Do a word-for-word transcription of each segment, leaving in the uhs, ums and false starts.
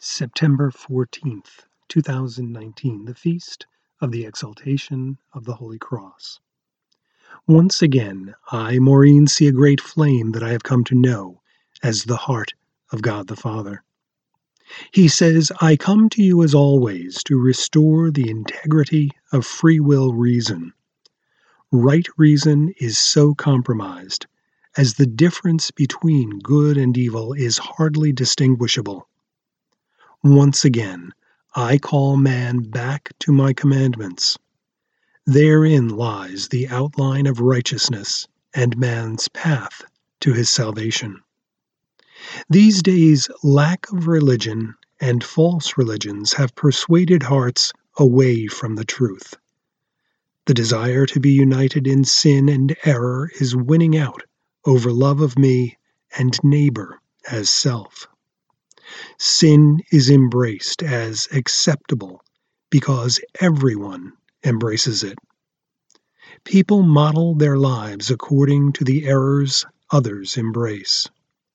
September fourteenth, two thousand nineteen, the Feast of the Exaltation of the Holy Cross. Once again, I, Maureen, see a great flame that I have come to know as the heart of God the Father. He says, I come to you as always to restore the integrity of free will reason. Right reason is so compromised as the difference between good and evil is hardly distinguishable. Once again, I call man back to my commandments. Therein lies the outline of righteousness and man's path to his salvation. These days, lack of religion and false religions have persuaded hearts away from the truth. The desire to be united in sin and error is winning out over love of me and neighbor as self. Sin is embraced as acceptable because everyone embraces it. People model their lives according to the errors others embrace.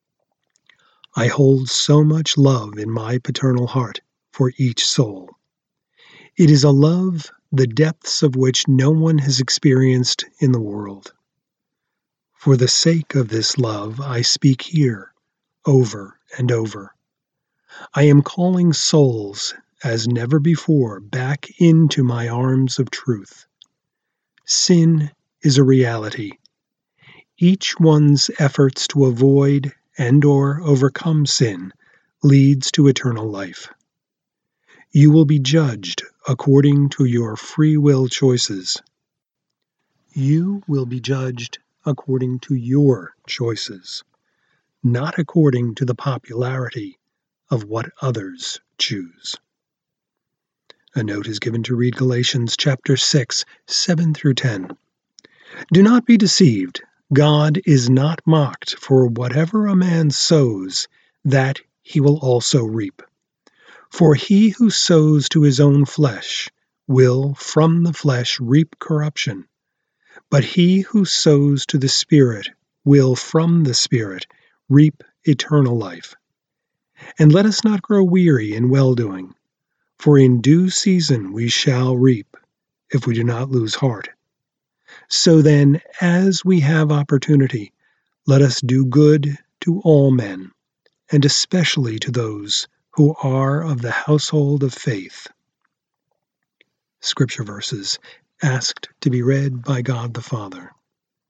I hold so much love in my paternal heart for each soul. It is a love the depths of which no one has experienced in the world. For the sake of this love, I speak here over and over. I am calling souls as never before back into my arms of truth. Sin is a reality. Each one's efforts to avoid and or overcome sin leads to eternal life. You will be judged according to your free will choices. You will be judged according to your choices, not according to the popularity of what others choose. A note is given to read Galatians chapter six, seven through ten. Do not be deceived. God is not mocked, for whatever a man sows, that he will also reap. For he who sows to his own flesh will from the flesh reap corruption, but he who sows to the Spirit will from the Spirit reap eternal life. And let us not grow weary in well-doing, for in due season we shall reap, if we do not lose heart. So then, as we have opportunity, let us do good to all men, and especially to those who are of the household of faith. Scripture verses asked to be read by God the Father.